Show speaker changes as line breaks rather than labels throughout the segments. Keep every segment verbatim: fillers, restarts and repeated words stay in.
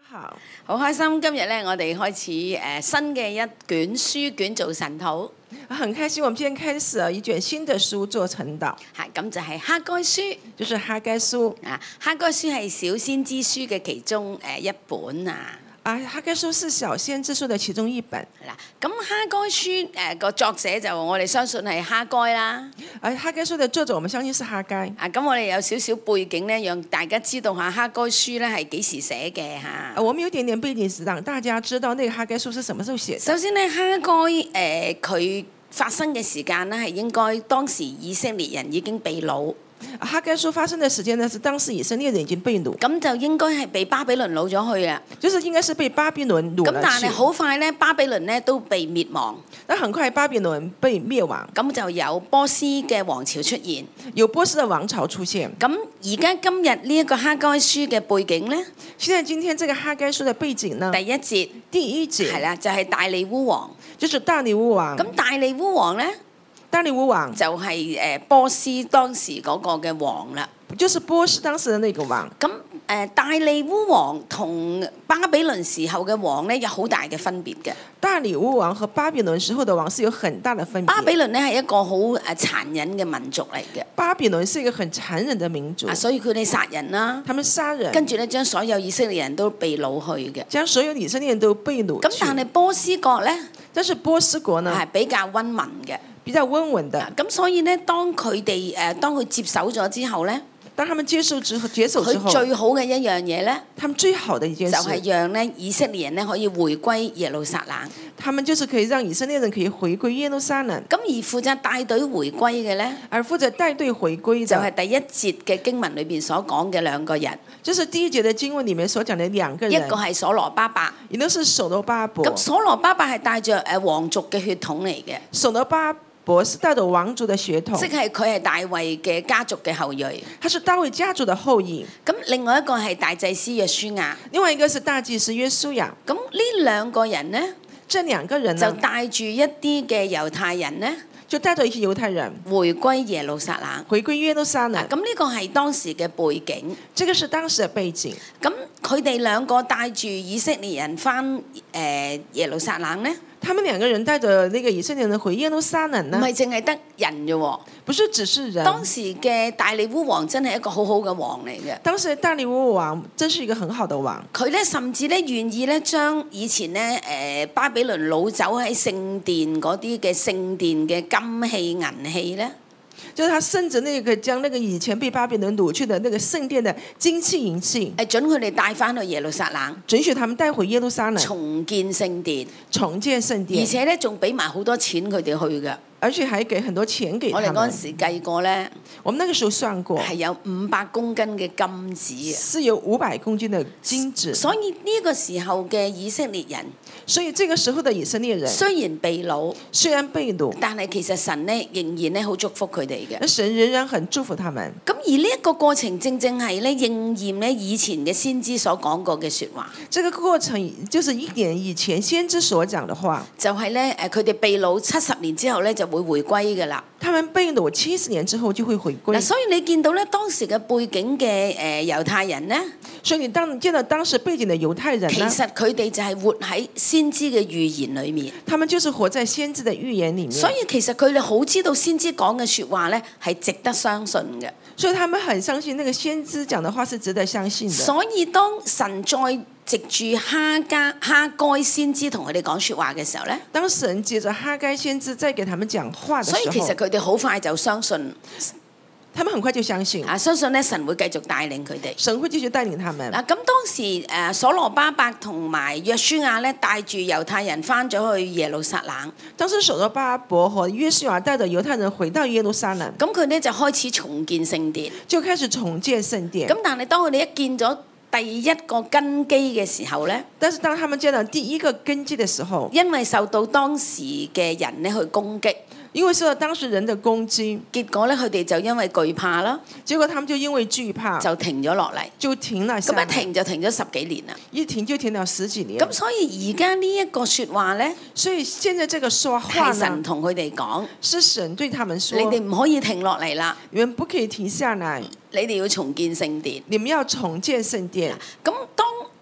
好，
好開心今日咧，我哋開始誒、呃、新嘅一卷書卷做神禱，
很開心，我們今天開始了一卷新的書做晨禱，
係咁就係哈該書，
就是哈該書
啊，哈該書係小先知書嘅其中誒、呃、一本啊。
啊，哈該書是小先知書的其中一本。
嗱，咁哈該書誒個、呃、作者就我哋相信係哈該啦。
啊，哈該書的作者我們相信是哈該。
啊，咁我哋有少少背景咧，讓大家知道下哈該書咧係幾時寫嘅嚇。
啊，我們有點點背景，讓大家知道那個哈該書是什麼時候寫的。
首先咧，哈該誒佢發生嘅時間咧係應該當時以色列人已經被擄。
哈該書發生的時間呢，是當時以色列人已經被擄，
咁就應該係被巴比倫擄咗去啊。
就是應該是被巴比倫擄了去。
咁但係好快咧，巴比倫咧都被滅亡。
那很快巴比倫被滅亡，
咁就有波斯嘅王朝出現。
有波斯的王朝出現。
咁而家今日呢一個哈該書嘅背景咧，
現在今天這個哈該書的背景呢？
第一節，
第一節
係啦，就係大利烏王。
就是大利烏王。
咁大利烏王咧？
大利烏王
就係誒波斯當時嗰個嘅王啦，
就是波斯當時的那個王。
咁誒大利烏王同巴比倫時候嘅王咧有好大嘅分別嘅。
大利烏王和巴比倫時候的王是有很大的分別。
巴比倫咧係一個好誒殘忍嘅民族嚟嘅。
巴比倫是一個很殘忍的民族。
啊，所以佢哋殺人啦，
他們殺人，
跟住咧將所有以色列人都被擄去嘅。
將所有以色列人都被擄去。
咁但係波斯國咧，
但是波斯國呢
係比較溫文嘅。
比較溫文的，
咁所以咧，當佢哋誒當佢接手咗之後咧，
當他們接受之後，接手之後，
佢最好嘅一樣嘢咧，
他們最好的一件事
就係讓咧以色列人咧可以回歸耶路撒冷。
他們就是可以讓以色列人可以回歸耶路撒冷。
咁而負責帶隊回歸嘅咧，
而負責帶隊回歸
就係第一節嘅經文裏邊所講嘅兩個人，
就是第一節嘅經文裡面所講嘅兩個人，
一個係所羅巴伯，
亦都是所羅巴伯。
咁所羅巴伯係帶着誒皇族嘅血統嚟嘅，
所羅巴伯是帶着王族的血統，
即係佢係大衛嘅家族嘅後裔。
他是大衛家族的後裔。
咁另外一個係大祭司約書亞，
另外一個是大祭司約書亞。
咁呢兩個人呢，
這兩個人
就
呢，
帶住一啲嘅猶太人呢，
就帶着一些猶太人
回歸耶路撒冷。
回歸耶路撒冷。
咁呢個係當時嘅背景。
這個是當時嘅背景。
咁佢哋兩個帶住以色列人翻誒耶路撒冷呢，
他們兩個人帶着那個以色列人回耶路撒冷呢？
唔係淨係得人啫喎，
不是只是人。
當時嘅大利烏王真係一個好好嘅王嚟嘅。
當時大利烏王真是一個很好的王。
佢咧甚至咧願意咧將以前咧誒、呃、巴比倫擄走喺聖殿嗰啲嘅聖殿嘅金器銀器咧，
就是他甚至那個將那個以前被巴比倫擄去的那個聖殿的金器銀器，
誒準佢哋帶翻去耶路撒冷，
准許他們帶回耶路撒冷，
重建聖殿，
重建聖殿，
而且咧仲俾埋好多錢佢哋去嘅。
而且還給很多錢給他們。
我哋嗰陣時計過咧，
我們那個時候算過，
係有五百公斤嘅金子啊，
是有五百公斤的金子。
所以呢個時候嘅以色列人，
所以這個時候的以色列人
雖然被擄，
雖然被擄，
但係其實神咧仍然咧好祝福佢哋嘅。
神仍然很祝福他們。
咁而呢一個過程正正係咧應驗咧以前嘅先知所講過嘅説話。
這個過程就是一點以前先知所講的話，
就係咧誒，佢哋被擄七十年之後咧就會回歸嘅啦。
他們被擄七十年之後就會回歸。
嗱，所以你見到咧當時嘅背景嘅誒猶太人咧，
所以你當見到當時背景的猶太人呢，
其實佢哋就係活喺先知嘅預言裡面。
他們就是活在先知的預言裡面。
所以其實佢哋好知道先知講嘅説話咧係值得相信嘅。
所以他們很相信那個先知講的話是值得相信的。
所以當神再藉住哈加哈該先知同佢哋講説話嘅時候咧，
當神借着哈該先知再給他們講話的時候，
所以其實佢哋好快就相信，
他們很快就相信
啊，相信咧神會繼續帶領佢哋。
神會繼續帶領他們。
嗱，咁當時誒所羅巴伯同埋約書亞咧帶住猶太人翻咗去耶路撒冷，
當時所羅巴伯和約書亞帶着猶太人回到耶路撒冷，
咁佢咧就開始重建聖殿，
就開始重建聖殿。
咁但係當佢哋一見咗第一個根基嘅時候咧，
但是當他們見到第一個根基嘅時候，
因為受到當時嘅人咧去攻擊，
因為受到當時人的攻擊，
結果咧佢哋就因為懼怕啦，
結果他們就因為懼怕
就停咗落嚟，
就停了下來。
咁一停就停咗十幾年啦。
一停就停了十幾年。
咁所以而家呢一個説話咧，
所以現在這個說話
係神
呢，
同佢哋講，
是神對他們說，
你哋唔可以停落嚟啦，
你們不可以停下來，
你哋要重建聖殿。
你們要重建聖殿。
咁當誒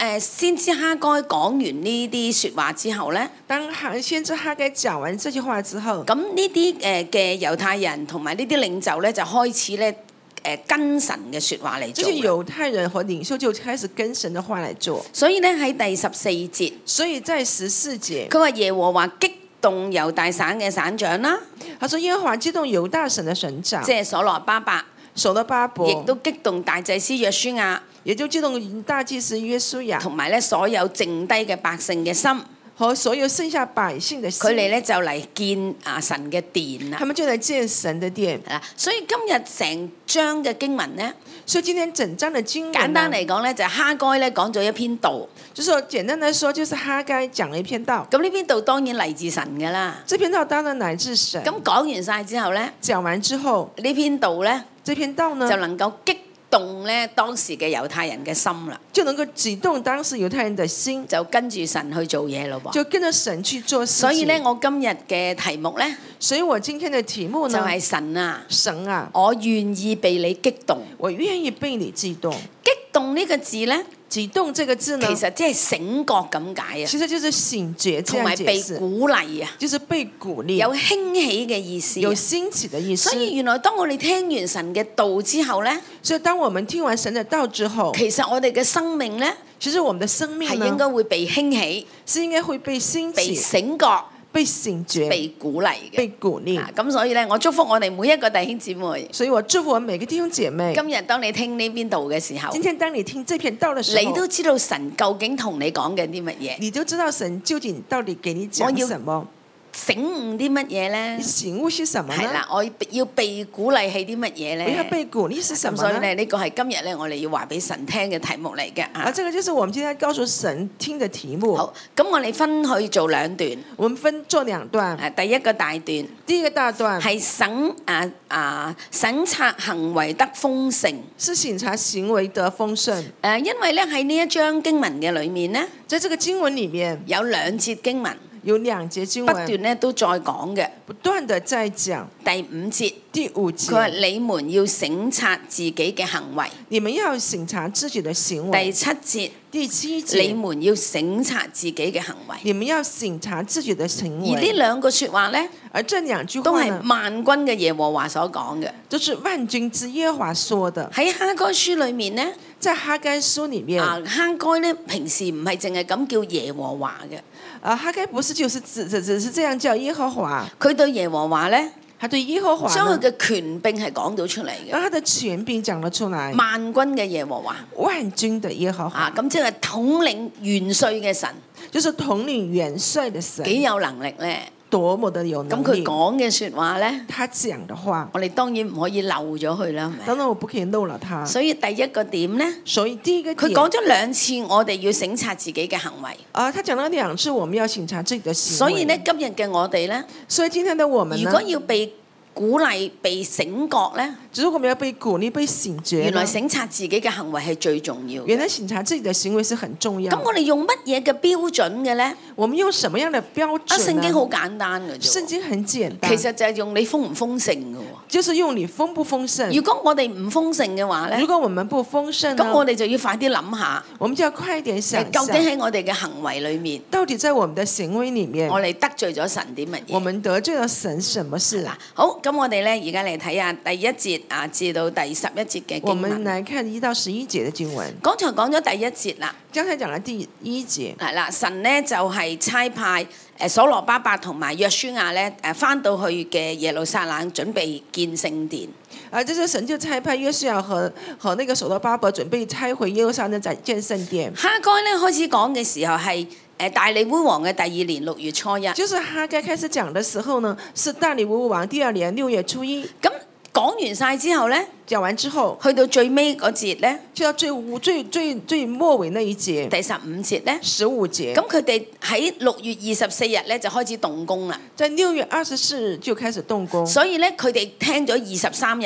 誒先知哈該講完呢啲説話之後咧，
當哈先知哈該講完這句話之後，
咁呢啲誒嘅猶太人同埋呢啲領袖咧就開始咧誒跟神嘅説話嚟做。
這些猶太人和領袖就開始跟神的話來做。
所以咧喺第十四節，
所以在十四節，
佢話耶和華激動猶大省嘅省長啦，
他說耶和華激動猶大省的省長，
即係所羅巴伯，
所羅巴伯，
亦都激動大祭司約書亞，
也就激動大祭司約書亞，
同埋咧所有剩低嘅百姓嘅心，
和所有剩下百姓的心，
佢哋咧就嚟見啊神嘅殿啦。
他們就嚟見神的殿。
係啦，所以今日成章嘅經文咧，
所以今天整章的經文，
簡單嚟講咧就係哈該咧講咗一篇道。
就是說簡單來說，就是哈該講了一篇道。
咁呢篇道當然嚟自神㗎啦。
這篇道當然乃至神。
咁講完晒之後咧，
講完之後，
呢篇道咧，
這篇道呢
就能夠激動咧當時嘅猶太人嘅心啦，
就能夠激動當時猶太人的心，
就跟住神去做嘢咯噃。
就跟着神去做事情。
所以咧，我今日嘅題目咧，
所以我今天的題目呢，
就係神啊，
神啊，
我願意被你激動。
我願意被你激動。
激動呢個字咧，
激動這個字呢，
其實即係醒覺咁解啊，
其實就是醒覺，
同埋被鼓勵啊，
就是被鼓勵，
有興起嘅意思，
有興起的意思。
所以原來當我哋聽完神嘅道之後咧，
所以當我們聽完神的道之後，
其實我哋嘅生命咧，
其實我們的生命
係應該會被興起，
是應該會被興起、
被醒覺、
被醒覺、
被鼓勵嘅，
被鼓勵。
咁所以咧，我祝福我哋每一個弟兄姊妹。
所以我祝福我每個弟兄姐妹。
今日當你聽呢邊道嘅時候，
今天當你聽這篇道的時候，
你都知道神究竟同你講緊啲乜嘢，
你都知道神究竟到底給你講什麼。
醒悟啲乜嘢咧？
醒悟是什麼呢？
係啦，我要被鼓勵係啲乜嘢咧？
我要被鼓勵是什麼呢？
所以咧，呢個係今日咧，我哋要話俾神聽嘅題目嚟嘅。
啊，這個就是我們今天告訴神聽嘅題目。
好，咁我哋分去做兩段。
我們分做兩段。
誒，第一個大段，
第一個大段
係審啊啊審察行為得豐盛，
是審察行為得豐盛。
誒，因為咧喺呢一章經文嘅裏面咧，
在這個經文裡面
有兩節經文。
有兩節經
不
文
斷咧都再講嘅，
不斷的在講。
第五節，
第五節，
佢話你們要省察自己嘅行為。
你們要省察自己的行為。
第七節，
第七節，
你們要省察自己嘅行為。
你們要省察自己的行為。
而呢兩個説話咧，
而這兩句話
都係萬軍嘅耶和華所講嘅，
都是萬軍之耶和華說的。
喺哈該書裏面咧，
在哈該書裡面，
啊哈該咧平時唔係淨係咁叫耶和華嘅。
啊，哈該不是就是只只只是這樣叫耶和華，
佢對耶和華咧，
他對耶和華
將佢嘅權柄係講到出嚟嘅。
讓他的權柄講了出來，
萬軍嘅耶和華，
萬軍的耶和華，
啊咁即係統領元帥嘅神，
就是統領元帥的神，
幾有能力咧？
多麼的有能力。
咁佢講嘅説話咧，
他講的話，
我哋當然唔可以漏咗佢啦，係咪？
當然我不可以漏了他。
所以第一個點咧，
所以第一個點，
佢講咗兩次，我哋要省察自己嘅行為。
啊，他講了兩次，我們要省察自己的行為。
所以咧，今日嘅我哋咧，
所以今天的我們呢，
如果要被鼓勵、被醒覺咧，
如果我們要被鼓勵、被醒覺，
原來省察自己嘅行為係最重要。
原來省察自己的行為是很重要。
咁我哋用乜嘢嘅標準嘅咧？
我們用什麼樣的標準呢？
啊，聖經好簡單嘅啫。
聖經很簡單，
其實就係用你豐唔豐盛嘅喎。
就是用你豐不豐盛。
如果我哋唔豐盛嘅話咧，
如果我們不豐盛，
咁我哋就要快啲諗下，
我們就要快一點想，
究竟喺我哋嘅行為裏面，
到底在我們的行為裡面，
我哋得罪咗神啲乜嘢？
我們得罪了神什麼事？
好，咁我哋咧而家嚟睇下第一節啊至到第十一節嘅經文。
我們來看一到十一節嘅經文。
剛才講咗第一節啦，
剛才講咗第一節。
係啦，神咧就係差派誒所羅巴伯同埋約書亞咧誒翻到去嘅耶路撒冷，準備建聖殿。
啊，這是神就差派約書亞和和那個所羅巴伯準備拆回耶路撒冷，再建聖殿。
哈該咧開始講嘅時候係誒大利烏王嘅第二年六月初一。
就是哈該開始講嘅時候呢，是大利烏王第二年六月初一。
咁講完晒之後咧，
講完之後，
去到最尾嗰節咧，
就到最最最最末尾那一節，
第十五節咧，
十五節。
咁佢哋喺六月二十四日咧就開始動工啦。
在六月二十四日就開始動工。
所以咧，佢哋聽咗二十三日。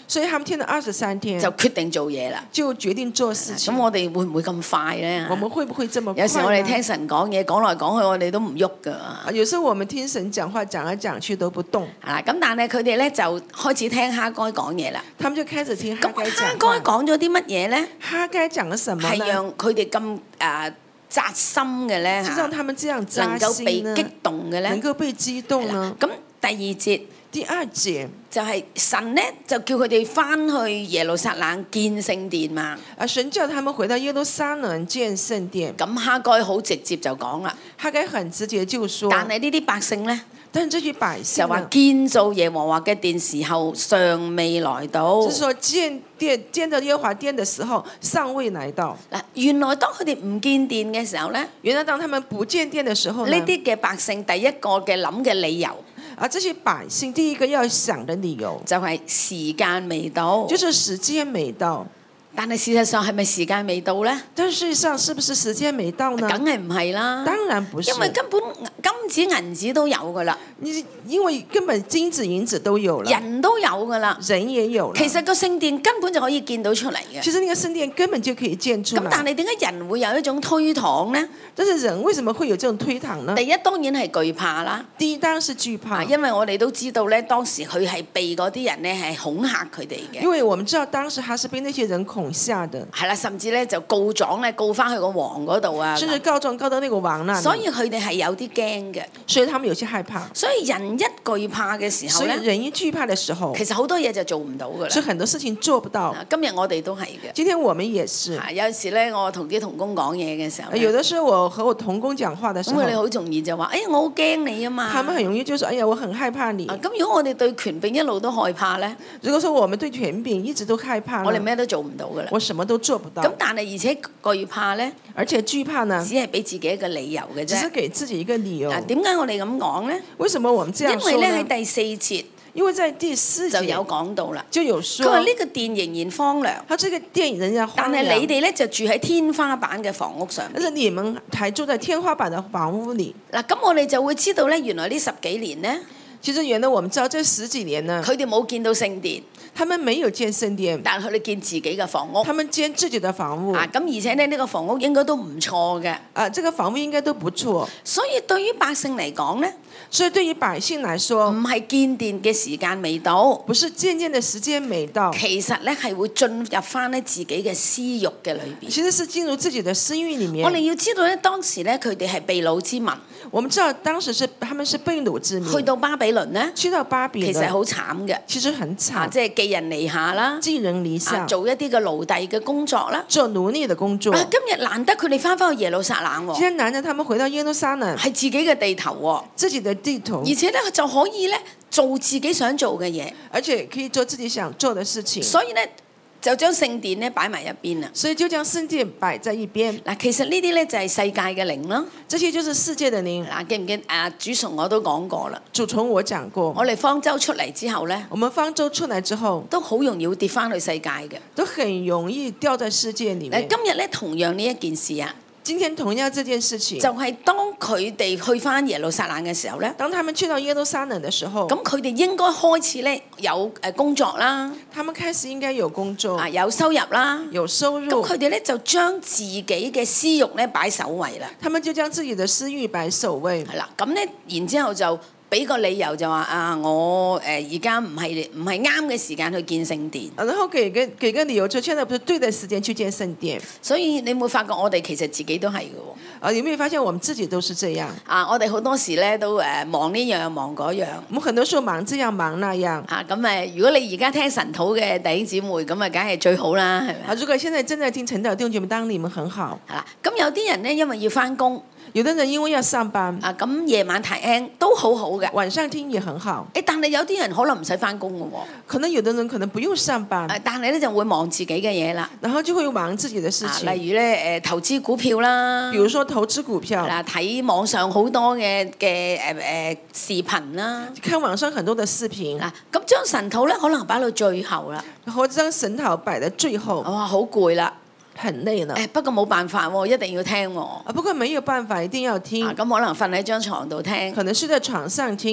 所以他們聽了二十三天
就決定做嘢啦。
就決定做事情。
咁我哋會唔會咁快咧？
我們會不會這麼快呢？
有時我哋聽神講嘢，講來講去，我哋都唔喐噶。
啊，有時候我們聽神講話，講來講去都不動。
係啦，咁但係佢哋咧就開始聽哈該講嘢啦。
他們就開始聽哈該講話。
咁哈該講咗啲乜嘢咧？
哈該講了什麼呢？
係讓佢哋咁誒扎心嘅咧嚇，
是讓他們這樣扎心呢？
能夠被激動嘅咧，
能夠被激動呢？
咁第二節。
第二節
就係神咧，就叫佢哋翻去耶路撒冷建聖殿嘛。
啊，神叫他們回到耶路撒冷建聖殿。
咁哈該好直接就講啦。
哈該很直接就說。
但係呢啲百姓咧，
但係這些百姓
就話建造耶和華嘅殿時候尚未來到。
就是說建殿建造耶和華殿的時候尚未來到。
嗱，原來當佢哋唔建殿嘅時候咧，
原來當他們不建殿的時候呢，
呢啲嘅百姓第一個嘅諗嘅理由。
啊！這些百姓第一個要想的理由
就係時間未到，
就是時間未到。
但係事實上係咪時間未到呢？
但事實上是不是時間未到呢？
梗係唔係啦。
當然不是，
因為根本金子銀子都有噶啦。
你因為根本金子銀子都有了，
人都有噶啦，
人也有了。
其實個聖殿根本就可以見到出嚟嘅。
其實那個聖殿根本就可以建出來。
咁但係點解人會有一種推搪呢？
但是人為什麼會有這種推搪呢？
第一當然係懼怕啦。
第一當然是懼怕，
因為我哋都知道咧，當時佢係被嗰啲人咧係恐嚇佢哋嘅。
因為我們知道當時他是被那些人恐嚇的。
係啦，甚至咧就告狀咧告翻去個王嗰度啊。
甚至告狀告到那個王那裡。
所以佢哋係有啲驚嘅。
所以他們有些害怕。
所以人一懼怕嘅時候咧，
所以人一懼怕嘅時候，
其實好多嘢就做唔到噶啦。
所以很多事情做不到。
今日我哋都係嘅。
今天我們也是。
有時咧，我同啲同工講嘢嘅時候，
有的時候我和我同工講話嘅時候，
咁佢哋好容易就話：哎呀，我好驚你啊嘛！
他們很容易就說：哎呀，我很害怕你。
咁如果我哋對權柄一路都害怕咧，
如果說我們對權柄一直都害怕，
我哋咩都做唔到噶啦。
我什麼都做不到。
咁但係而且懼怕咧，
而且懼怕呢，
只係俾自己一個理由嘅啫。
只是給自己一個理由。
嗱，點解我哋咁講咧？
為什麼我們這樣說呢？
因為咧喺第四節，
因為在第四節
就有講到啦，
就有說，
佢話呢個殿仍然荒涼，
他這個殿仍然荒涼，
但係你哋咧就住喺天花板嘅房屋上。
但是你們還住在天花板嘅房屋裏。
嗱，咁我哋就會知道咧，原來呢十幾年咧，
其實原來我們知道這十幾年呢，
佢哋冇見到聖殿。
他們沒有建聖殿，
但係佢哋建自己嘅房屋。
他們建自己的房屋。
啊，咁而且咧呢個房屋應該都唔錯嘅。
啊，這個房屋應該都不錯。
所以對於百姓嚟講咧，
所以對於百姓來說，
唔係建殿嘅時間未到，
不是建殿嘅時間未到，
其實咧係會進入翻咧自己嘅私欲嘅裏邊。
其實是進入自己的私欲裡面。
我哋要知道咧，當時咧佢哋係被擄之民。
我們知道當時是他們是被擄之民。
去到巴比倫咧，
去到巴比倫，
其實好慘嘅。
其實很慘，
啊、即係寄人籬下啦，
寄人籬下，
啊、做一啲嘅奴隸嘅工作啦，
做奴隸嘅工作。
啊、今日難得佢哋翻返去耶路撒冷喎、哦，
今天難得他們回到耶路撒冷，
係自己嘅地頭喎、哦，
自己的地頭，
而且咧就可以咧做自己想做嘅嘢，
而且可以做自己想做的事情。
所以咧就將聖殿咧擺埋一邊啦。
所以就將聖殿擺在一邊。
嗱，其實呢啲咧就係世界嘅靈啦。
這些就是世界的靈。
嗱，記唔記啊？主從我都講過啦。
主從我講過。
我哋方舟出嚟之後咧，
我們方舟出來之後，
都好容易會跌翻去世界嘅，
都很容易掉在世界裡面。
今日咧同樣呢一件事啊。
今天同樣這件事情，
就係、是、當佢哋去翻耶路撒冷嘅時候咧，
當他們去到耶路撒冷嘅時候，
咁佢哋應該開始咧有誒工作啦，
他們開始應該有工作
啊，有收入啦，
有收入，
咁佢哋咧就將自己嘅私欲咧擺首位啦，
他們就將自己的私欲擺首位，
係啦，咁咧然之後就俾個理由就話啊，我誒而家唔係唔係啱嘅時間去建聖殿，
然後給個給個理由就現在不是對的時間去建聖殿，
所以你會發覺我哋其實自己都係嘅喎。
啊，有沒有發現我們自己都是這樣？
啊，我哋好多時咧都誒忙呢樣忙嗰樣。
我們很多時候忙這樣忙那樣。
啊，咁誒，如果你而家聽神土嘅弟兄姊妹，咁啊，梗係最好啦，係咪？
啊，如果現在正在聽陳導弟兄姊妹，當你們很好。
係啦，咁有啲人咧，因為要翻工。
有的人因為要上班，
啊咁夜晚聽都好好嘅，
晚上聽也很好。
誒，但係有啲人可能唔使翻工嘅喎，
可能有的人可能不用上班，
啊、但係咧就會忙自己嘅嘢啦，
然後就會忙自己的事情。
啊、例如咧誒投資股票啦，
比如說投資股票，
嗱睇網上好多嘅嘅誒誒視頻啦，
看網上很多的視頻。
嗱咁將神土咧可能擺到最後啦，
或者將神土擺到最後，
哇好攰啦。
很累了，
誒不過冇辦法喎，一定要聽喎。
啊不過沒有辦法，一定要聽。
咁、啊、可能瞓喺張床度聽，
可能是在床上聽。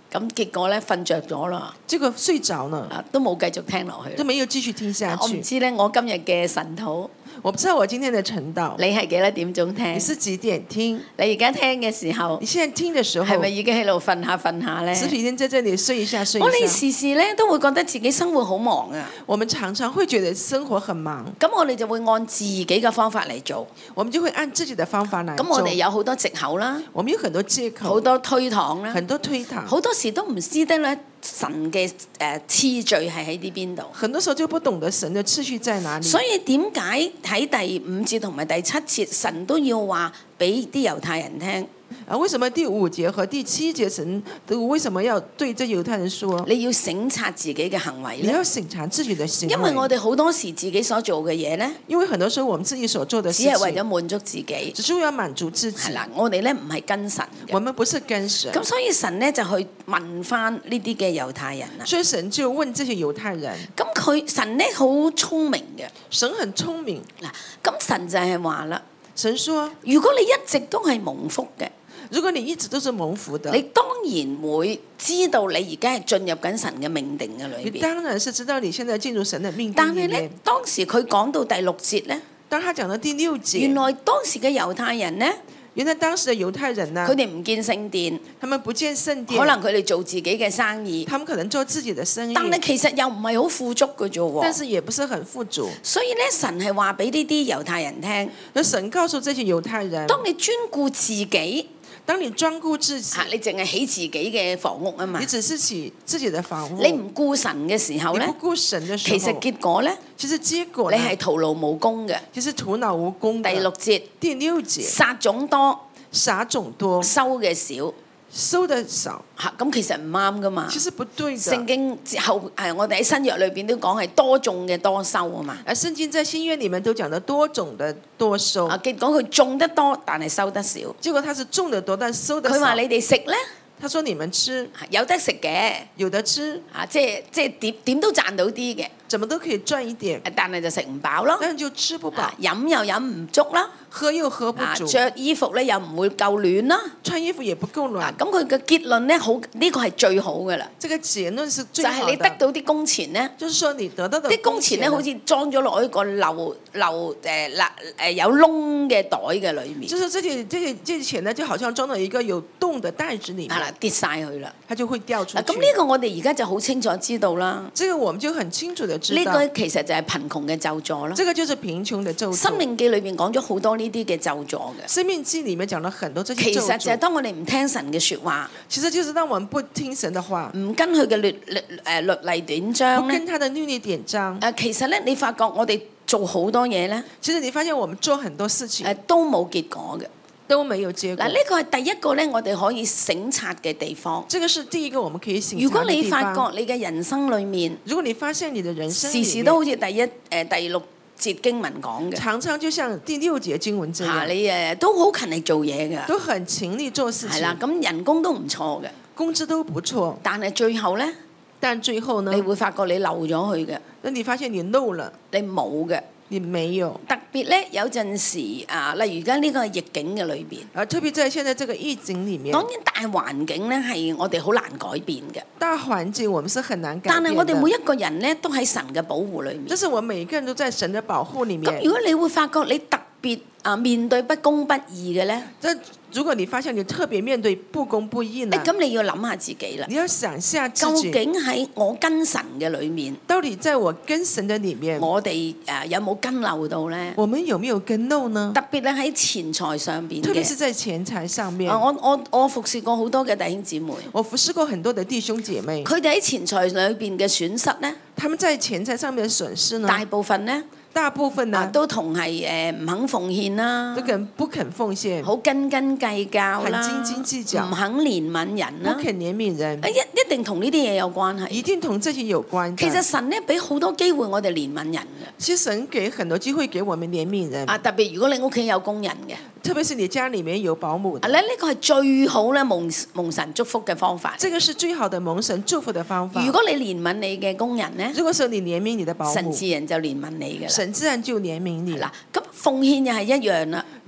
咁結果咧瞓着咗啦，
結果睡着了，
啊都冇繼續聽落去。
都沒有繼續聽下去。
我唔知咧，我今日嘅晨禱，
我不知道我今天的晨禱，
你係幾多點鐘聽？
你是幾點聽？
你而家聽嘅時候
你，現在聽的時候，
係咪已經喺度瞓下瞓下咧？
是不是已經在這裡睡一下睡一
我哋
下？
時時咧都會覺得自己生活好忙啊，
我們常常會覺得生活很忙，
咁我哋就會按自己嘅方法嚟做，
我們就會按自己的方法來
咁我哋
做。
有好多藉口啦，
我們有很多借口，
好多推搪啦，
很多推搪，
好多時都唔知得咧神嘅誒次序係喺啲邊度。
很多時候就不懂得神的次序在哪裡。
所以點解喺第五節同埋第七節神都要話俾啲猶太人聽？
啊，為什麼第五節和第七節神都為什麼要對這猶太人說？
你要省察自己嘅行為咧，
你要審查自己的行為。
因為我哋好多時自己所做嘅嘢咧，
因為很多時候我們自己所做的事
只係為咗
情，
滿足自己。
只是為了滿足自己
係。啦，我哋咧唔係跟神嘅，
我們不是跟神，
咁所以神咧就去問翻呢啲嘅猶太人啦。
所以神就問這些猶太人。
咁佢神咧好聰明嘅，
神很聰明，
嗱，咁神就係話啦，
神說：
如果你一直都係蒙福嘅，
如果你一直都是蒙福的，
你當然會知道你而家係進入緊神嘅命定嘅裏邊。
你當然是知道你現在進入神的命定
但係咧
裡面。，
當時佢講到第六節咧，
當他講到第六節，
原來當時嘅猶太人咧，
原來當時的猶太人呢，
佢哋唔見聖殿，
他們不見聖殿，
可能佢哋做自己嘅生意，
他們可能做自己的生意，
但係其實又唔係好富足嘅啫喎。
但是也不是很富足。
所以咧，神係話俾呢啲猶太人聽，
而神告訴這些猶太人，
當你專顧自己
當你專顧自己
嚇，，你淨係起自己嘅房屋啊嘛
你，只是起自己的房屋，
你唔顧神嘅時候咧，
你不顧神的時候，
其實結果咧，
其實結果呢
你係徒勞無功嘅。
其實徒勞無功的。
第六節，
第六節，
撒種多，
撒種多，
收嘅少
收的少，
嚇，咁其實唔啱噶嘛。
其實不對的。
聖經之後誒，我哋喺新約裏邊都講係多種嘅多收啊嘛。
而聖經在新約裡面都講得多種的多收，
啊，結果佢種得多，但係收得少。
結果他是種得多，但收得少。
佢話你哋食咧，
他說你們吃
有得食嘅，
有得吃，
啊，即係即係點點都賺到啲嘅，
怎麼都可以賺一點，
但係就食唔飽咯。
但就吃不飽
啊，，飲又飲唔足啦，
喝又喝不
啊，
足，
著衣服咧又唔會夠暖啦。
穿衣服也不夠
啊
暖，。
咁佢嘅結論咧好，呢個係最好嘅啦，
這個結論是最
就
好
係你得
的，
到啲工錢咧。
就是說你得到的
啲工錢咧，好似裝咗落一個漏漏誒嗱誒有窿嘅袋嘅裏面，
就是這些這些這些錢呢，就好像裝到一個有洞的袋子裡
係啦
面，
跌晒去啦。
它就會掉出
嗱，咁
去。
呢個我哋而家就好清楚知道啦。
這個我們就很清楚的知道，
呢個其實就係貧窮嘅咒詛咯。
這個就是貧窮的咒詛。
生命記裏邊講咗好多呢啲嘅咒詛嘅，
生命記裡面講了很多這些咒
其實就係
詛，
當我哋唔聽神嘅説話，
其實就是當我們不聽神的話，
唔跟佢嘅律律誒律例典章咧，
不跟他的律例典章，
誒其實咧你發覺我哋做好多嘢咧，
其實你發現我們做很多事情
誒都冇結果嘅。
都沒有結果
嗱，。呢個係第一個咧，我哋可以省察嘅地方。
這個是第一個我們可以省察的
如果你
地
發
方。
覺你嘅人生裏面，
如果你發現你的人生
時時
裡面
都好似第一誒、呃、第六節經文講嘅，
常常就像第六節經文這
嚇、
樣，
你誒都好勤力做嘢㗎，
都很勤力做事情
係啦，，咁人工都唔錯嘅，
工資都不錯，
但係最後咧，
但最後呢
你，會發覺你漏咗佢嘅，
那你發現你漏了，
你冇嘅。
你沒有。
特別咧有陣時啊，例如而家呢個逆境嘅裏邊，
而特別在現在這個疫情裡面，
當然大環境咧係我哋好難改變嘅，
大環境我們是很難改
但
變的。
係我哋每一個人咧都喺神嘅保護裏面
但。是我們每一個人都在神的保護裡面。
咁如果你會發覺你特別啊面對不公不義嘅咧，
但如果你發現你特別面對不公不義呢
誒，咁你要諗下自己啦。
你要想下自
究
己，
竟喺我跟神嘅裏面，
到底在我跟神的裡面，
我哋誒有冇跟漏到咧？
我們有沒有跟漏呢？
特別咧喺錢財上邊
特別是
嘅。
在錢財上面。
啊，我我我服侍過好多嘅弟兄姊妹，
我服侍過很多的弟兄姐妹，
佢哋喺錢財裏邊嘅損失咧，
他們在錢財上面的損失呢，
大部分咧
大部分呢
啊都同係誒唔肯奉獻啦
都，肯不肯奉獻，
好斤斤計較啦，
很斤斤計較
唔肯憐憫人啦，
不肯憐憫人
啊，一一定同呢啲嘢有關係。
一定同這些有關的。
其實神咧俾好多機會我哋憐憫人嘅，
其實神給很多機會給我們憐憫人，
啊特別如果你屋企有工人嘅，
特別是你家裡面有保姆的，
啊咧呢個係最好咧蒙蒙神祝福嘅方法。
這個是最好的蒙神祝福的方法。
如果你憐憫你嘅工人咧，
如果說你憐憫你的保姆，
神自然就憐憫你嘅啦。
神自然就憐憫你。
嗱，咁奉獻又係一樣啦。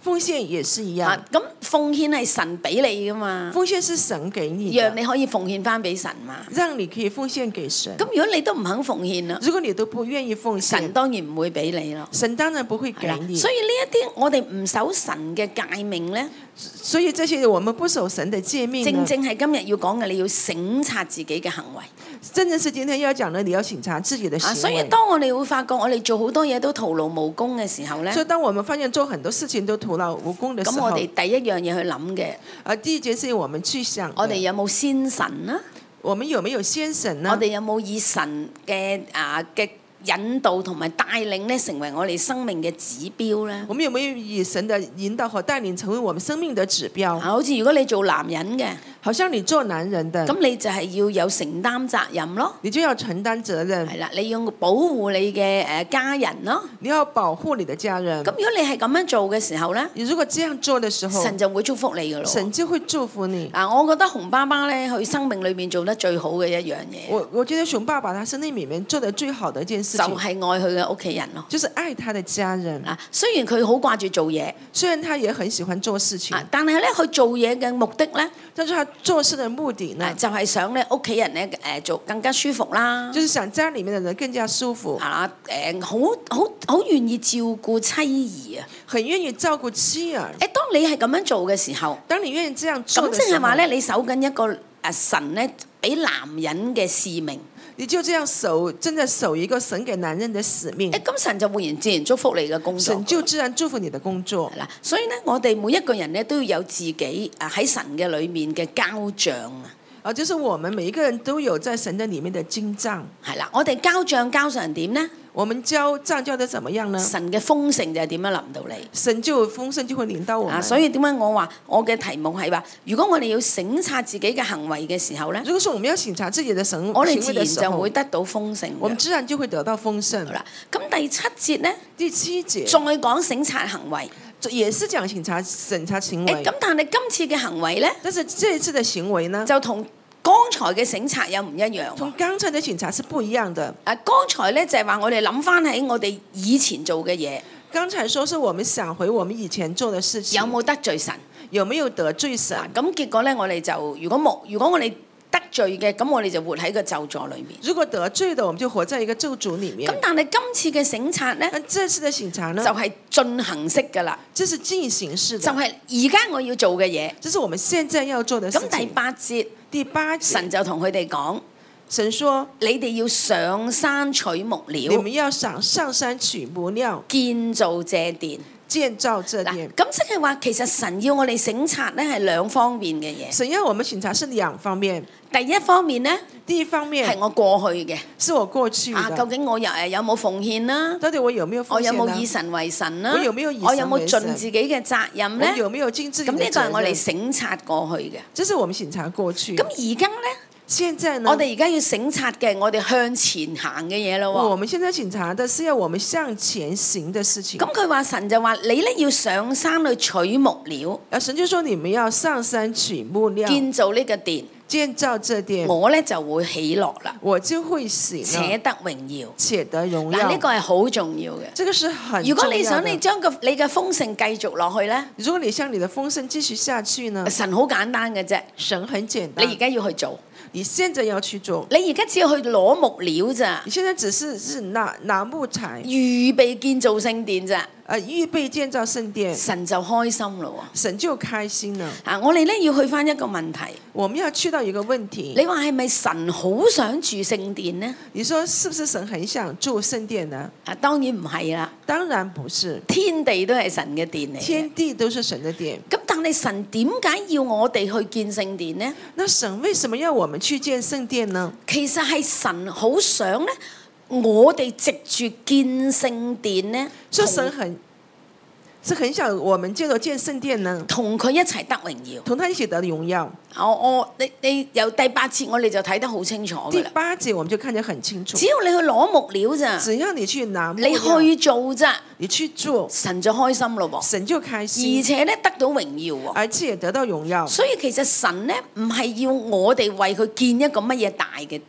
奉獻也是一樣，
啊，咁奉獻係神俾你噶嘛，
奉獻是神給你的，
讓你可以奉獻翻俾神嘛。
讓你可以奉獻給神。
咁如果你都唔肯奉獻啦，
如果你都不願意奉獻，
神當然唔會俾你咯。
神當然不會給你。
所以呢一啲我哋唔守神嘅誡命咧，
所以這些我們不守神的誡命，
正正係今日要講嘅，你要省察自己嘅行為。
真正是今天要講的，你要省察自己的行為。
啊，所以當我哋會發覺我哋做好多嘢都徒勞無功嘅時候咧，
所以當我們發現做很多事情都徒勞無功的時候，
咁我哋第一樣嘢去諗嘅，
啊，第一件事情我們去想，
我哋有冇先神啊？
我們有沒有先神呢？
我哋有冇以神嘅啊嘅引導同埋帶領咧，成為我哋生命嘅指標咧？
我們有沒有以神的引導和帶領成為我們生命的指標？
啊，好似如果你做男人嘅，
好像你做男人的，
咁你就係要有承擔責任咯。
你就要承擔責任。
係啦，你要保護你嘅誒家人咯。
你要保護你的家人。
咁如果你係咁樣做嘅時候咧，
你如果這樣做的時候，
神就會祝福你噶咯。
神就會祝福你。
啊，我覺得熊爸爸咧，佢生命裏面做得最好嘅一樣嘢，
我我覺得熊爸爸他生命裏面做得最好的一件事
就
情，
係愛佢嘅屋企人咯。
就是愛他的家人。
啊，雖然佢好掛住做嘢，
雖然他也很喜歡做事情，
啊，但係咧佢做嘢嘅目的咧，
但是他做事的目的呢，
啊就係想咧屋企人咧誒做更加舒服啦。
就是想家裏面的人更加舒服，
啊誒，好好好願意照顧妻兒啊！
很願意照顧妻兒。
誒，當你係咁樣做嘅時候，
當你願意這樣做
咁
的時候，
即係話咧，你守緊一個誒神咧俾男人嘅使命。
你就這樣守，真的守一個神給男人的使命。
誒，咁神就會然自然祝福你嘅工作。
神就自然祝福你的工作。
係啦，所以咧，我哋每一個人咧都要有自己啊喺神嘅裏面嘅交帳啊。
啊，就是我們每一個人都有在神的裡面的經帳。
係啦，我哋交帳交成點呢？
我們交帳交得怎麼樣呢？
神嘅豐盛就係點樣臨到你？
神就豐盛就會臨到我們。
啊，所以點解我話我嘅題目係話，如果我哋要省察自己嘅行為嘅時候咧，
如果說我們要省察自己的神
我哋
行為的時候，
自然就會得到豐盛嘅。
我們自然就會得到豐盛。
好啦，咁第七節咧，
第七節
再講省察行為，
也是講省察省察行為。
誒，咁但係今次嘅行為咧，
但是這一次的行為呢，
就同剛才嘅省察又唔一樣。
同剛才的省察是不一樣的。
啊，剛才咧就係話我哋諗翻起我哋以前做嘅嘢，
剛才說是我們想回我們以前做的事情，
有冇得罪神？
有沒有得罪神？
咁結果咧，我哋就如果冇，如果我哋得罪嘅，咁我哋就活喺個咒詛裏面。
如果得罪的，我們就活在一個咒詛裡面。
咁但係今次嘅省察咧，
那這次的省察呢，
就係進行式噶啦，
這是進行式的，
就係而家我要做嘅嘢。
這是我們現在要做的事情。
咁第八節，
第八節
神就同佢哋講：
神說，
你哋要上山取木
你
料，
們要上上山取木料，
建造這殿。
建造這殿。
咁即係話，其實神要我哋省察咧係兩方面嘅嘢。
神要我們省察是兩方面。
第一方面咧，
第一方面
係我過去嘅，
是我過去的。
啊，究竟我有誒有冇奉獻啦？
到底我有沒有奉獻？
我有冇以神為神啦？
我有沒有以神為神？
我有冇盡自己嘅責任咧？
我有沒有盡自己的責任？
咁呢個係我哋省察過去嘅。
這是我們省察過去。
咁而家咧？
現在呢？
我哋而家要省察嘅，我哋向前行嘅嘢咯。
我們現在省察的是要我們向前行的事情。
咁佢話神就話你咧要上山去取木料。
啊，神就說你們要上山取木料，
建造呢個殿，
建造這殿，
我咧就會喜樂啦，
我就會喜樂，
且得榮耀，
且得榮耀。
嗱，呢個係好重要嘅。
這個是很重要的。
如果你想你將個你嘅豐盛繼續落去咧，
如果你想你的豐盛繼續下去呢？
神好簡單嘅啫，
神很簡單，
你而家要去做。
你現在要去做，
你而家只要去攞木料咋？
你現在只是是拿拿木材，
預備建造聖殿咋？
呃，預備建造聖殿，
神就開心咯。
神就開心了。
啊，我哋咧要去翻一個問題，
我們要去到一個問題。
你話係咪神好想住聖殿呢？
你說是不是神很想住聖殿呢？
啊，當然唔係啦，
當然不是，
天地都係神嘅殿嚟。
天地都是神的殿。
咁但係神點解要我哋去建聖殿呢？
那神為什麼要我們去建聖殿呢？
其實係神好想咧，我哋藉住建聖殿呢，
所以神很是很想我們借着建聖殿呢，
同佢一齊得榮耀，
同他一起得榮耀。
我我你你由第八節我哋就睇得好清楚
第
噶啦。
八節我們就看得很清楚。
只要你去攞木料咋，
只要你去拿木料，
你去做咋，
你去做，
神就開心咯噃，
神就開心，
而且咧得到榮耀喎。
而且得到榮耀。
所以其實神咧唔係要我哋為佢建一個乜嘢大嘅殿，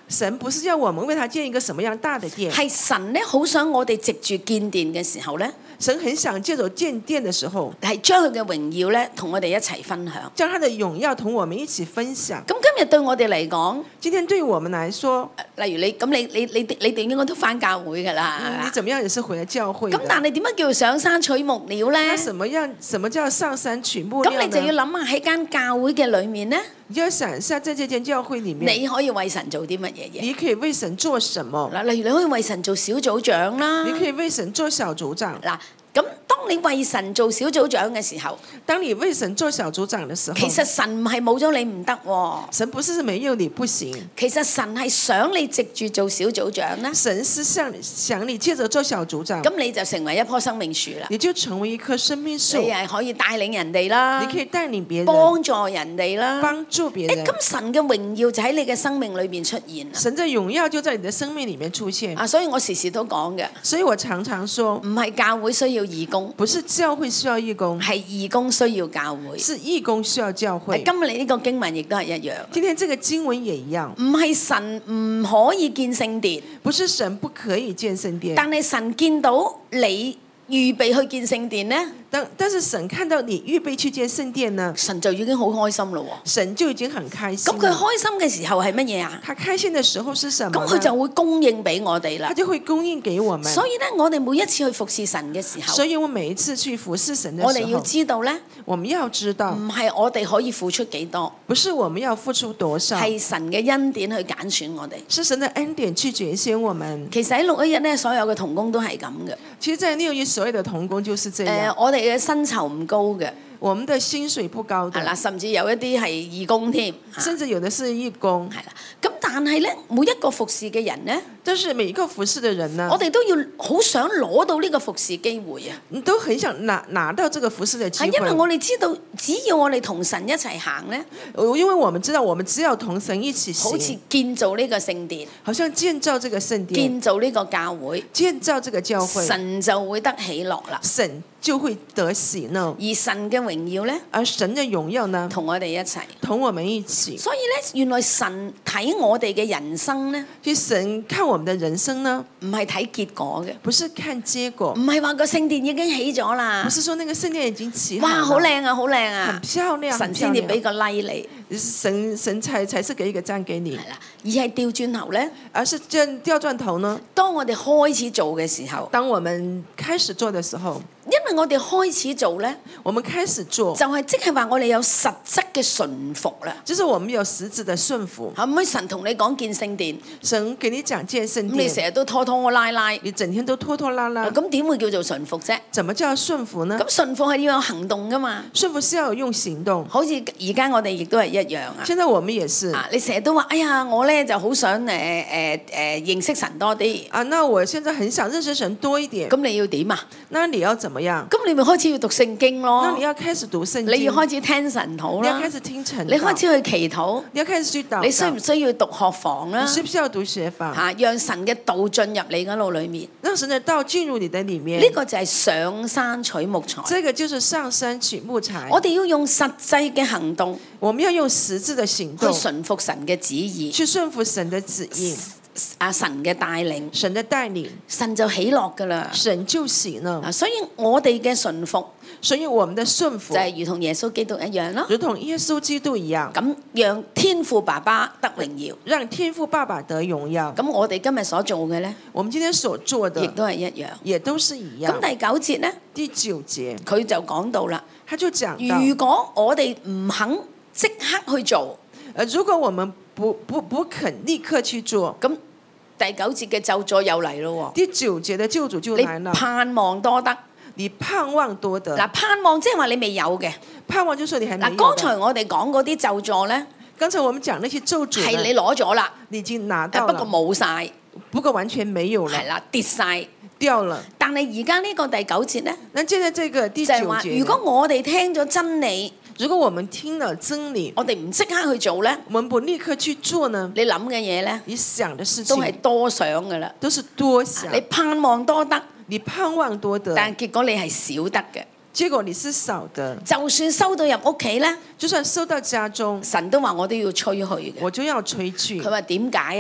神不是要我們為他建一個什麼樣大的殿，
係神咧好想我哋藉住建殿嘅時候咧，
神很想借着建殿的時候，
係將佢嘅榮耀咧同我哋一齊分享。
將他的榮耀同我們一起分享。
咁今日對我哋嚟講，
今天對於我們來說，
例如你咁你你你你哋應該都返教會㗎啦，係嘛？
你怎麼樣也是回來教會的。
咁但係點樣叫上山取木料咧？
那什麼樣？什麼叫上山取木料呢？
咁你就要諗下喺間教會嘅裏面咧，
你就要想一下，在這間教會裡面，
你可以為神做啲乜嘢嘢？
你可以為神做什麼？
嗱，例如你可以為神做小組長啦。
你可以為神做小組長。
嗱，咁當你為神做小組長嘅時候，
當你為神做小組長的時候，
其實神唔係冇咗你唔得喎。
神不是沒有你不行，
其實神係想你藉住做小組長咧，
神是想想你借着做小組長，
咁你就成為一棵生命樹啦。
你就成為一棵生命樹，
你係可以帶領人哋啦，
你可以帶領別人，
幫助人哋啦，
幫助別人。
誒，咁神嘅榮耀就喺你嘅生命裏邊出現啦。
神嘅榮耀就在你的生命裡面出現。
啊，所以我時時都講嘅，
所以我常常說，
唔係教會需要義工，
不是教會需要義工，
係義工需要教會。
是義工需要教會。
今日呢個經文亦都係一樣。
今天這個經文也一樣，
唔係神唔可以建聖殿，
不是神不可以建聖殿，
但係神見到你預備去建聖殿呢，
但但是神看到你預備去建聖殿呢，
神就已經好開心咯。
神就已經很開心。
咁佢開心嘅時候係乜嘢啊？
他開心的時候是什麼？
咁佢就會供應俾我哋啦。
他就會供應給我們。
所以咧，我哋每一次去服侍神嘅時候，
所以我每一次去服侍神的時候，
我哋要知道咧，
我們要知道，
唔係我哋可以付出幾多，
不是我們要付出多少，
係神嘅恩典去揀選我哋。
是神的恩典去揀選我們。
其實喺六一一咧，所有嘅同工都係咁嘅。
其實，在六一所有的同工就是這樣。
誒、呃，我哋嘅薪酬唔高嘅。
我們的薪水不高的，
係啦，甚至有一啲係義工添，
甚至有的是義工。
係啦，咁但係咧，每一個服侍嘅人咧，
但是每一個服侍嘅人呢，
我哋都要好想攞到呢個服侍機會啊！
你都很想拿拿到這個服侍嘅機會。
因為我哋知道，只要我哋同神一齊行咧，
因為我們知道，我們只要同神一起行，
好似建造呢個聖殿，
好像建造這個聖殿，
建造呢個教會，
建造這個教會，
神就會得喜樂啦。
神就會得喜樂。
而神嘅榮耀咧，
而神嘅榮耀呢，
同我哋一齊，
同我們一起。
所以咧，原來神睇我哋嘅人生咧，
其實神看我們的人生呢，
唔係睇結果嘅，
不是看結果，
唔係話個聖殿已經起咗啦，
不是說那個聖殿已經起好，
哇，好靚啊，好靚啊，
很漂亮，
神先至俾個 like 你，
神神才才是給一個讚給你，
係啦，而係調轉頭咧，
而是正調轉頭呢，
當我哋開始做嘅時候，
當我們開始做的時候，
因為我哋開始做咧，
我們開始做，
就係即係話我哋有實質嘅順服啦，
就是我們有實質的順服。
可唔可以神同你講建聖殿，
神給你講建聖殿，
咁你成日都拖拖拉拉，
你整天都拖拖拉拉，
咁點會叫做順服啫？
怎麼叫順服呢？
咁順服係要有行動噶嘛？
順服是要用行動，
好似而家我哋亦都係一樣啊。
現在我們也是
啊，你成日都話，哎呀，我咧就好想誒誒誒認識神多啲
啊。那我現在很想認識神多一點，
咁你要點啊？
那你要怎麼樣？
咁你咪開始要讀聖經咯。
那你要開始讀聖經，
你要開始聽神禱啦。
你要開始聽神禱，
你開始去祈禱，
你要開始去禱告。
你需唔需要讀學房啦？
你需不需要讀學房？
嚇，讓神嘅道進入你嗰度裡面。
讓神嘅道進入你的裡面。
呢個就係上山取木材。
這個就是上山取木材。
我哋要用實際嘅行動，
我們要用實質的行動
去順服神嘅旨意，
去順服神的旨意。
啊，神嘅帶領，
神的帶領，
神就喜樂噶啦。
神就喜樂。
啊，所以我哋嘅順服，
所以我們的順服
就係如同耶穌基督一樣咯，
如同耶穌基督一樣。
咁讓天父爸爸得榮耀，
讓天父爸爸得榮耀。
咁我哋今日所做嘅咧，
我們今天所做的
亦都係一樣，
也都是一樣。
咁第九節咧，
第九節
佢就講到啦，
他就講到，
如果我哋唔肯即刻去做，
呃，如果我們不不不肯立刻去做，
咁第九節嘅咒詛又嚟咯。
第九節的救主就來了。
你盼望多得，
你盼望多得。
嗱，盼望即係話你未有嘅。
盼望就說你還沒有。
嗱，剛才我哋講嗰啲咒詛咧，
剛才我們講那些咒詛
係你攞咗啦，
你已經拿到了，
不過冇晒，
不過完全沒有了，
係啦，跌晒
掉了。
但係而家呢個第九節咧，
那現在這個第九
就係話，
節，
如果我哋聽咗真理，
如果我們聽了真理，
我哋唔即刻去做咧，
我們不立刻去做呢？
你諗嘅嘢咧，
你想的事情
都係多想噶啦，
都是多想。
你盼望多得，
你盼望多得，
但係結果你係少得嘅。
結果你是少的。
就算收到入屋企咧，
就算收到家中，
神都話我都要吹去嘅。
我就要吹去。
佢話點解啊？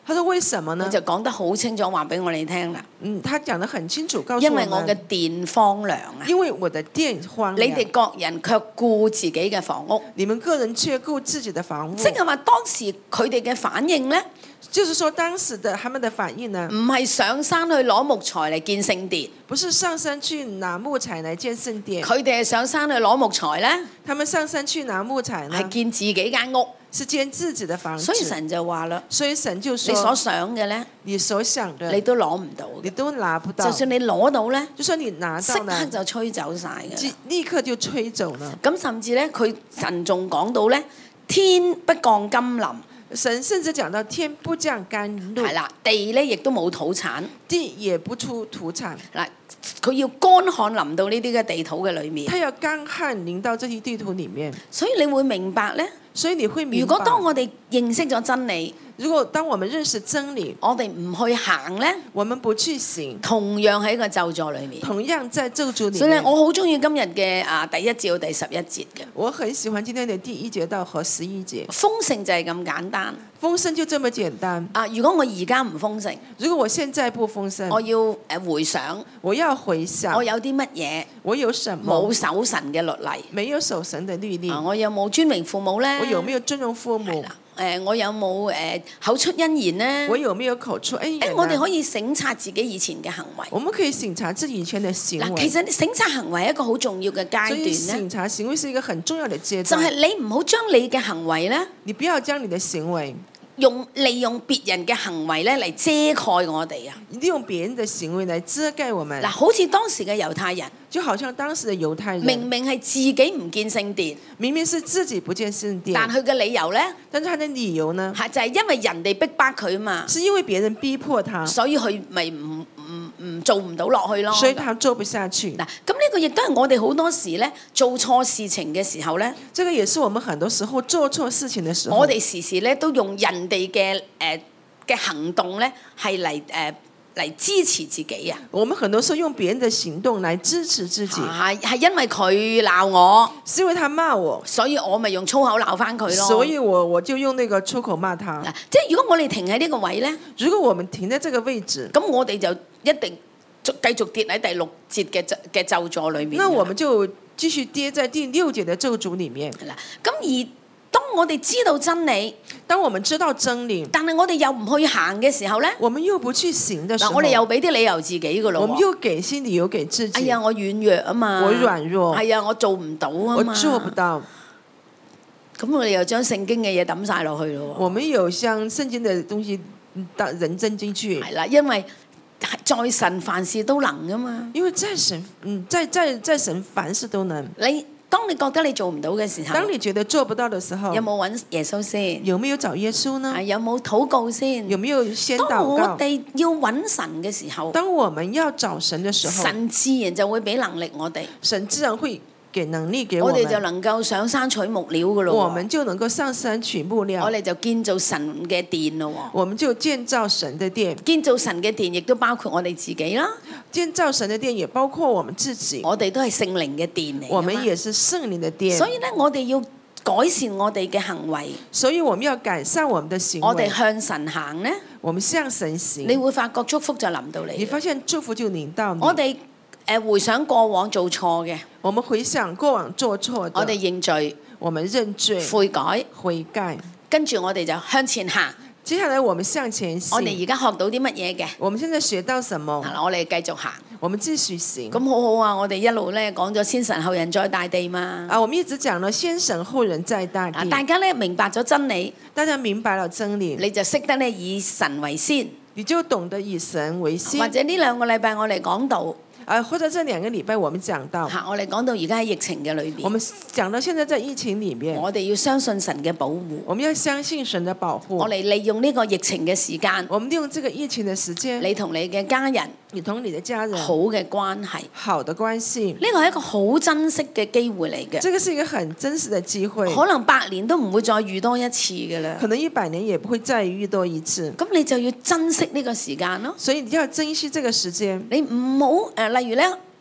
他說為什麼呢？
佢就講得好清楚話俾我哋聽啦。
嗯，他講得很清楚，告訴
因
我
為我嘅
們，
殿荒涼啊，
因為我的殿荒
你
涼，
哋各人卻顧自己嘅房屋。
你們個人卻顧自己的房屋。
即係話當時佢哋嘅反應呢，
就是說當時的他們的反應呢，
唔係上山去攞木材嚟建聖殿，
不是上山去拿木材來建聖殿，
佢哋係上山去攞木材呢，
他們上山去拿木材呢，
係建自己間屋。
是建自己的房子。
所以神就話啦，
所以神就
你所
說，
想嘅呢，
你所想的
你都攞唔到嘅，
你都拿不到，
就算你攞到呢，
就算你拿
即刻
到呢，
就吹走晒嘅。
即立刻就吹走了。
咁甚至呢，佢神仲講到呢，天不降甘霖，
神甚至講到天不降甘露，
係啦，地呢亦都冇土產。
地也不出土產。
嗱，佢要乾旱臨到呢啲嘅地土嘅裏面，
它要乾旱臨到這些地土裡面，
所以你會明白呢，
所以你會明白。
如果當我哋認識咗真理，
如果當我們認識真理，
我哋唔去行呢，
我們不去行，
同樣喺一個咒詛裏面。
同樣在咒詛裡
所以咧，
面。
我好中意今日嘅啊第一至到第十一節嘅
我很喜歡今天的第一節到和十一節，
豐盛就係咁簡單。
豐盛就這麼簡單。
啊，如果我而家唔豐盛，
如果我現在不豐盛，
我要誒回想，
我要回想
我有啲乜嘢
我有什麼
冇守神嘅律例，
沒有守神的律例，
啊，我有冇尊榮父母咧？
我有沒有尊重父母？
誒，我有冇誒口出恩言咧？
我有沒有口出恩言
誒，
呢？
我哋可以省察自己以前嘅行為。
我們可以審查自己以前的行
嗱，
為。
其實省察行為係一個好重要嘅階
所以
段咧，
審查行為是一個很重要的階
就
段。
係你唔好將你嘅行為咧，
你不要將你的行為
用利用別人嘅行為咧嚟遮蓋我哋啊！
利用別人的行為來遮蓋我們
嗱，。好似當時嘅猶太人，
就好像當時的猶太人，
明明係自己唔建聖殿，
明明是自己不建聖殿，
但佢嘅理由咧，
但是他的理由呢，
係就係因為人哋逼迫佢嘛，
是因為別人逼迫他，
所以佢咪唔唔唔做唔到落去咯。
所以他做不下去。
嗱，咁呢個亦都係我哋好多時咧做錯事情嘅時候咧，
這個也是我們很多時候做錯事情的時候，
我哋時時咧都用人哋嘅誒嘅行動咧係嚟誒嚟支持自己啊！
我們很多時候用別人的行動來支持自己，
係係因為佢鬧我，
是因為他罵我，
所以我咪用粗口鬧翻佢咯。
所以我我就用那個粗口罵他。
嗱，即係如果我哋停喺呢個位咧，
如果我們停在這個位置，
咁我哋就一定繼續跌喺第六節嘅咒嘅咒詛裏面。
那我們就繼續跌在第六節的咒詛裡面。
嗱，咁而當我哋知道真理，
當我們知道真理，
但係我哋又唔去行嘅時候咧，
我們又不去行的時
嗱，
候，
我哋又俾啲理由自己噶咯。
我們又給新理由給自己。
哎呀，我軟弱啊嘛，
我軟弱，
係啊，我做唔到啊
我
嘛，
做不到。
咁我哋又將聖經嘅嘢抌晒落去咯。
我們有將聖經的東西當人真進去，
係啦，因為在神凡事都能噶嘛。
因為在神，嗯，在在在神凡事都能。
你當你覺得你做唔到嘅時候，
當你覺得做不到的時候，
有冇揾耶穌先？
有沒有找耶穌呢？
係有冇禱告先？
有沒有先禱
當我
告？
哋要揾神嘅時候，
當我們要找神的時候，
神自然就會俾能力我哋，
神自然會給能力給我
我哋就
們，
能夠上山取木料噶咯。
我們就能夠上山取木料，
我哋就建造神嘅殿咯。
我們就建造神的殿。
建造神嘅殿亦都包括我哋自己啦。
建造神的殿也包括我們自己，
我哋都係聖靈嘅殿嚟㗎嘛。
我們也是聖靈的殿。
所以咧，我哋要改善我哋嘅行為，
所以我們要改善我們的行為。
我哋向神行咧，
我們向神行，
你會發覺祝福就臨到你。
你發現祝福就臨到你。
我哋誒回想過往做錯嘅，
我們回想過往做錯的，
我哋認罪、
我們認罪、
悔改，
悔改，
跟住我哋就向前行。
接下來我們向前行。
我哋而家學到啲乜嘢嘅？
我們現在學到什麼？
嗱，我哋繼續行。
我們繼續行。
咁好好啊！我哋一路咧講咗先神後人在大地嘛。
啊，我們一直講了先神後人在大地。
大家咧明白咗真理，
大家明白了真理，
你就識得咧以神為先，
你就懂得以神為先。
或者呢兩個禮拜我哋講到。
啊，或者這兩個禮拜我們講到，
嚇，我哋講到而家喺疫情嘅裏邊，
我們講到現在在疫情裡面，
我哋要相信神嘅保護，
我們要相信神的保護。
我哋利用呢個疫情嘅時間，
我們利用這個疫情的時間，
你同你嘅家人，
你同你的家人
好嘅關係，
好的關係，
呢個係一個好珍惜嘅機會嚟嘅。
這個是一個很真實的機會，
可能百年都唔會再遇多一次嘅啦。
可能一百年也不會再遇多一次。
咁你就要珍惜呢個時間咯。
所以你要珍惜這個時間。
你唔好誒，例如咧。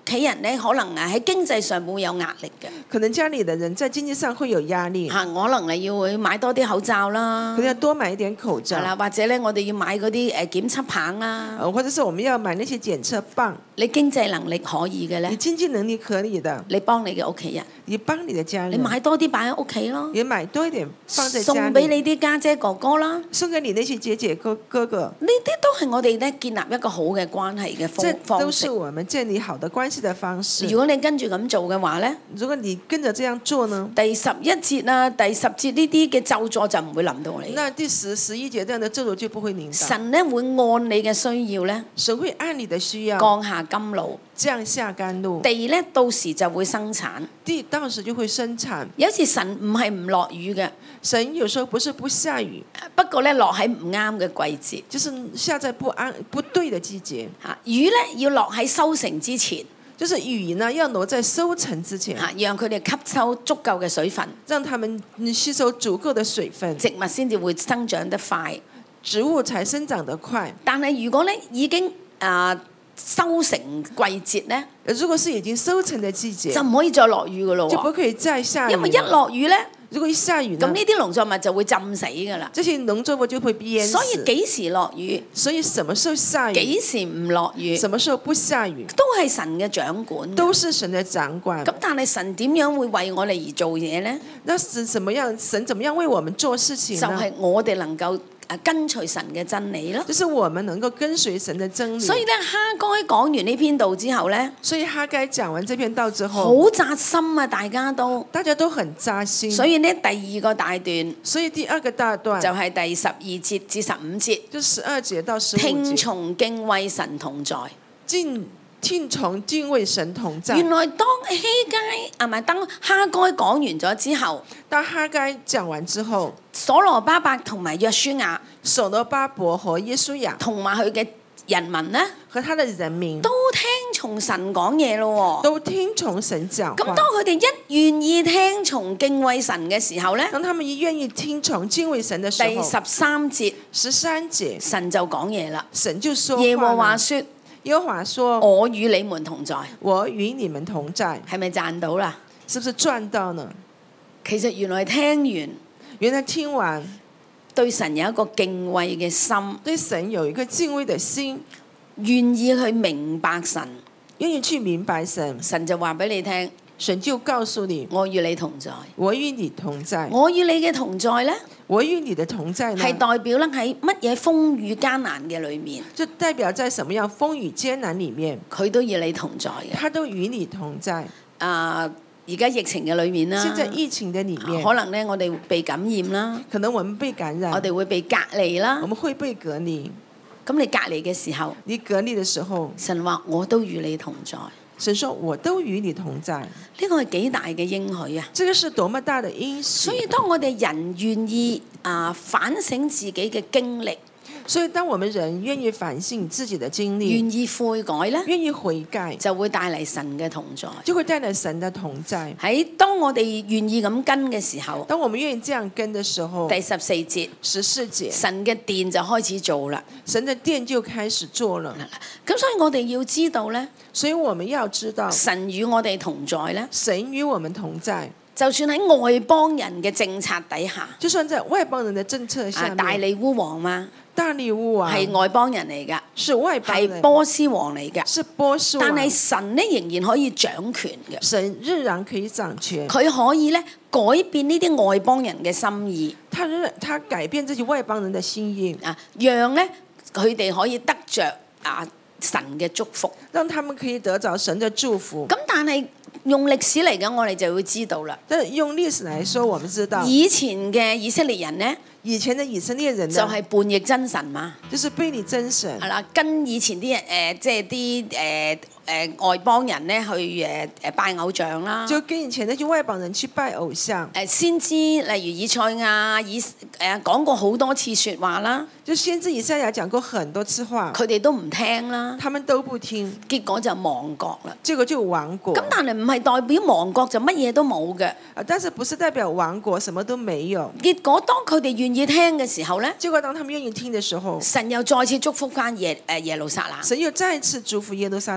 企人咧可能啊喺經濟上會有壓力嘅。
可能家裏的人在經濟上會有壓力，
嚇，可能你要去買多啲口罩啦，
可能要多買一點口罩，
係啦，或者咧我哋要買嗰啲誒檢測棒啦。
呃或者是我們要買那些檢測棒。
你經濟能力可以嘅咧
你，經濟能力可以的，
你幫你嘅屋企人，
你幫你的家人，
你買多啲擺喺屋企咯，
也買多一點放在家
送俾
裏，
你啲家姐哥哥啦。
送給你那些姐姐哥哥哥，
呢啲都係我哋咧建立一個好嘅關係嘅方
這
方式
都是。我們建立好的關係的方式。
如果你跟住咁做嘅話咧，
如果你跟着這樣做呢，
第十一節啊、第十節呢啲嘅咒詛就唔會臨到你。
那第十、十一節這樣的咒詛就不會臨到。
神咧會按你嘅需要咧
神會按你的需要
降下甘露，
降下甘露，
地咧到時就會生產。
地到時就會生產。
有時神唔係唔落雨嘅，
神有時候不是不下雨，
不過咧落喺唔啱嘅季節。
就是下在不安不對的季節。
嚇，雨咧要落喺收成之前，
就是雨呢要落在收成之前，
嚇，讓佢哋吸收足夠嘅水分，
讓他們吸收足夠的水分，
植物先至會生長得快。
植物才生長得快。
但係如果咧已經啊、呃收成季節咧，
如果是已經收成的季節，
就唔可以再落雨噶咯喎，
就不可以再下雨。
因為一落雨咧，
如果一下雨
咁
呢，
呢啲農作物就會浸死噶啦。
這些農作物就會淹死。
所以幾時落雨，
所以什麼時候下雨，
幾時唔落雨，
什麼時候不下雨，
都係神嘅掌管。
都是神的掌管。
咁但係神點樣會為我哋而做嘢咧？
那是怎麼樣？神怎麼樣為我們做事情
就
呢？
係我哋能夠誒跟隨神嘅真理咯。
就是我們能夠跟隨神的真理。
所以咧，哈該講完呢篇道之後咧，
所以哈該講完這篇道之
好
後，
扎心啊！大家都，
大家都很扎心。
所以呢，第二個大段
所以第二個大段
就係第十二節至十五節，
就十二節到十五
聽
節，
從敬畏神同在。
敬聽從敬畏神同在。
原來當希該啊，唔係當哈該講完咗之後，
當哈該講完之後，
所羅巴伯同埋約書亞
所羅巴伯和耶穌亞
同埋佢嘅人民呢，
和他的人民
都聽從神講嘢咯喎。
都聽從神講話。
咁當佢哋一願意聽從敬畏神嘅時候呢，
當他們一願意聽從敬畏神的時候，
第十三節
十三節
神就講嘢啦。
神就說話了，
耶和華說：
耶和華說，
我與你們同在。
我與你們同在，
係咪賺到啦？
是不是賺到呢？
其實原來聽完
原來聽完
對神有一個敬畏嘅心，
對神有一個敬畏的心，
願意去明白神，
願意去明白神，
神就話俾你聽：
神就告訴你，
我與你同在。
我與你同在。
我與你嘅同在呢，
我與你的同在呢，
係代表咧喺乜嘢風雨艱難嘅裏面，
就代表在什麼樣風雨艱難裏面，
佢都與你同在嘅。
他都與你同在。
啊，而家疫情嘅裏面啦，
現在疫情的裏面，
可能咧我哋會被感染啦，
可能我們被感染，
我哋會被隔離啦
我。們會被隔離。
咁你隔離嘅時候，
你隔離的時候，
神話我都與你同在，呢
神說我都與你同在，
個係幾大嘅應許啊！
這個是多麼大的應許。
所以當我哋人願意啊反省自己嘅經歷，
所以當我們人願意反省自己的經歷，
願意悔改咧，
願意悔改，
就會帶嚟神嘅同在。
就會帶來神的同在。
喺當我哋願意咁跟嘅時候，
當我們願意這樣跟的時候，
第十四節，
十四節，
神嘅殿就開始做啦。
神的殿就開始做了。
咁所以我哋要知道咧，
所以我們要知道，
神與我哋同在咧，
神與我們同在。
就算喺外邦人嘅政策底下，
就算在外邦人的政策下
啊，
面，
大利烏王嘛，
大利烏王
係外邦人嚟噶，
是外邦人，
係波斯王嚟噶，
是波斯王，
但係神咧仍然可以掌權嘅，
神仍然可以掌權，
佢可以咧改變呢啲外邦人嘅心意，
他仍他改變這些外邦人的心意，
啊，讓咧佢哋可以得着啊神嘅祝福。
讓他們可以得着神的祝福。
咁但係用歷史嚟講，我哋就會知道啦。
但係用歷史來說，我們知道
以前嘅以色列人呢，
以前的以色列人呢
就係叛逆真神嘛，
就是背離真神，
係啦，跟以前啲人誒，即係啲誒誒外邦人咧去誒誒拜偶像啦。
就跟以前那些外邦人去拜偶像，
誒先知例如以賽亞以誒講過好多次説話啦，
就先知以賽亞講過很多次話，
佢哋都唔聽啦，
他們都不聽，
結果就亡國啦。
結果就亡國。
咁但係唔係代表亡國就乜嘢都冇嘅。
啊，但是不是代表亡國什麼都沒有？
結果當佢哋願意聽嘅時候咧，
結果當他們願意聽的時候，
神又再次祝福翻耶誒耶路撒冷，
神又再次祝福耶路撒冷，
亦都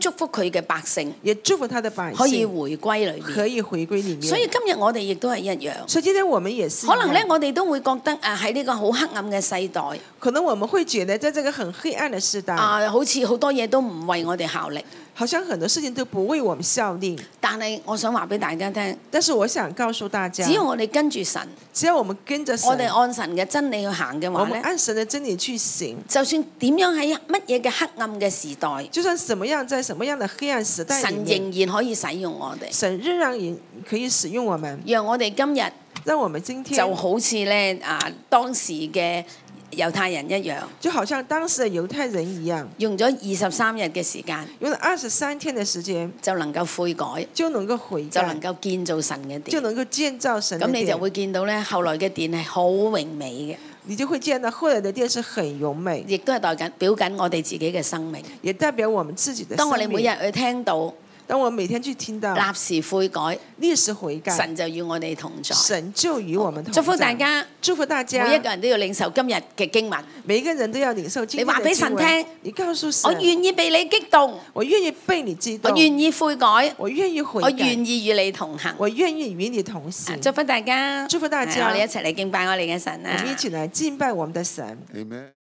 祝福佢嘅百姓
也祝福他的百姓
可以回歸裏面。
可以回歸裡面。
所以今日我哋亦都係一樣。
所以今天我們也是一樣，
可能咧，我哋都會覺得啊，喺呢個好黑暗嘅世代，
可能我們會覺得，在這個很黑暗的時代，
啊，好似好多嘢都唔為我哋效力。
好像很多事情都不為我們效力。
但係我想話俾大家聽，
但是我想告訴大家，
只要我哋跟住神，
只要我們跟着神，
我哋按神嘅真理去行嘅話
我們
咧，
按神的真理去行，
就算點樣喺乜嘢嘅黑暗嘅時代，
就算什麼樣在什麼樣的黑暗時代裡
神
面，
仍然可以使用我哋，
神仍然也可以使用我們，
讓我哋今日
讓我們今天
就好似咧啊當時嘅猶太人一樣，
就好像當時的猶太人一樣，
用咗二十三日嘅時間，
用了二十三天的時間
就能夠悔改，
就能夠悔改，
就能夠建造神嘅殿。
就能夠建造神的殿。
咁你就會見到咧，後來嘅殿係好榮美嘅，
你就會見到後來的殿是很榮美，
亦都係代緊表緊我哋自己嘅生命。
也代表我們自己的生
當我
命。
哋每日去聽到
當我每天去聽到
立時悔改，
立時悔改，
神就與我哋同在。
神就與我們同在。
祝福大家，
祝福大家，
每一個人都要領受今日嘅經文。
每一個人都要領受今天的經文。
你話俾神聽，
你告訴神，
我願意被你激動，
我願意被你激動，
我願意悔改，
我願意悔改，
我願意與你同行。
我願意與你同行。
祝福大家，
祝福大家，
我哋一齊嚟敬拜我哋嘅神啊！
我們一起來敬拜我們的神。
Amen.